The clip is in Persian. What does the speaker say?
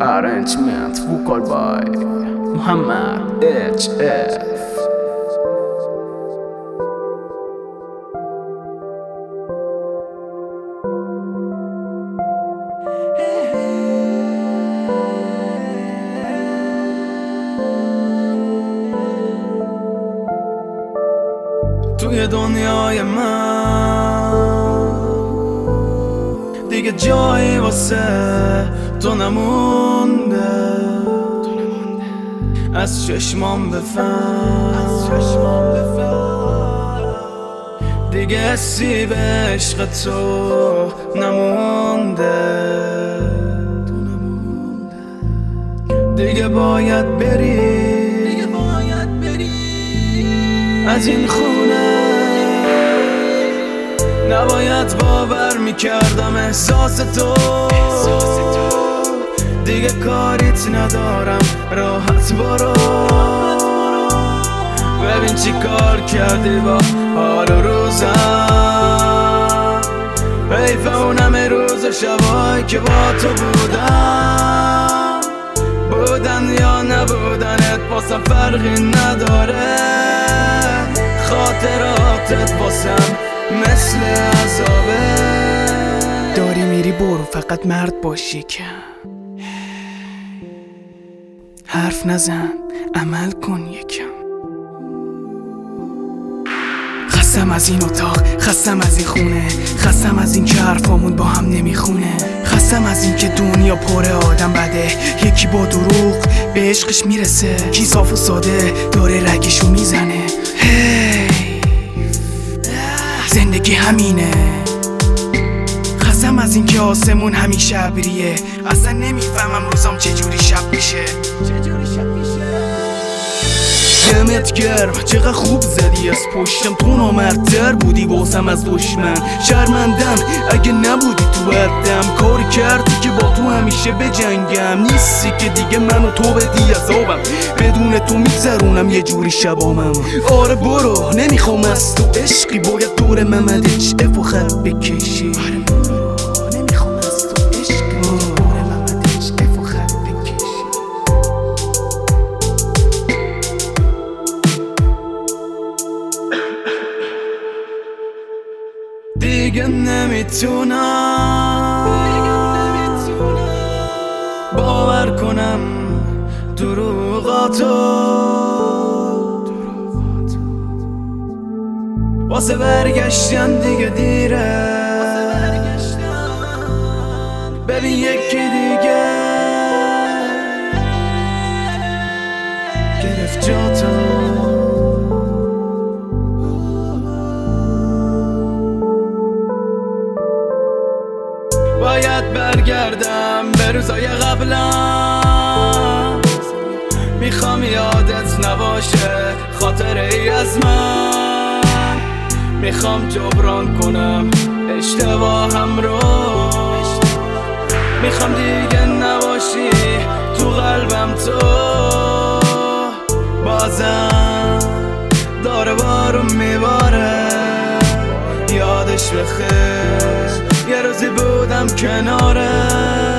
Arrangement vocal by Muhammad HF. توی دنیای من دیگه جایی واسه تو نمونده، از چشمام بفهم دیگه حسی به عشق تو نمونده، دیگه باید بری از این خونه. نباید باور میکردم احساس تو، دیگه کاریت ندارم راحت برو. ببین چی کار کردی با حال و روزم، حیفه اونم روز و شبایی که با تو بودن یا نبودنت واسم فرقی نداره. خاطراتت واسم مثل عذابه. داری میری برو، فقط مرد باشی که حرف نزن، عمل کن یکم. خستم از این اتاق، خستم از این خونه، خستم از این که حرفامون با هم نمیخونه، خستم از این که دنیا پر آدم بده، یکی با دروغ به عشقش میرسه، کی صاف و ساده داره رگشو میزنه. زندگی همینه. خستم از این که آسمون همیشه ابریه، اصلا نمیفهمم روزام چجوری شب میشه. دمت گرم، چقدر خوب زدی از پشتم، تو نامردتر بودی بازم از دشمن. شرمندم اگه نبودی تو حدم، کاری کردی که با تو همیشه بجنگم. نیستی که دیگه منو تو بدی عذابم، بدون تو میگذرونم یه جوری شبامم. آره برو، نمیخوام از تو عشقی، باید دور محمد HF و خط بکشی. دیگه نمیتونم باور کنم دروغاتو، واسه برگشتن دیگه دیره. ببین یکی دیگه گرفت جاتو. باید برگردم به روزای قبلم، میخوام یادت نباشه خاطره ای از من، میخوام جبران کنم اشتباهم رو، میخوام دیگه نباشی تو قلبم تو. بازم داره بارون میباره، یادش بخیر یه روزی بودم کناره.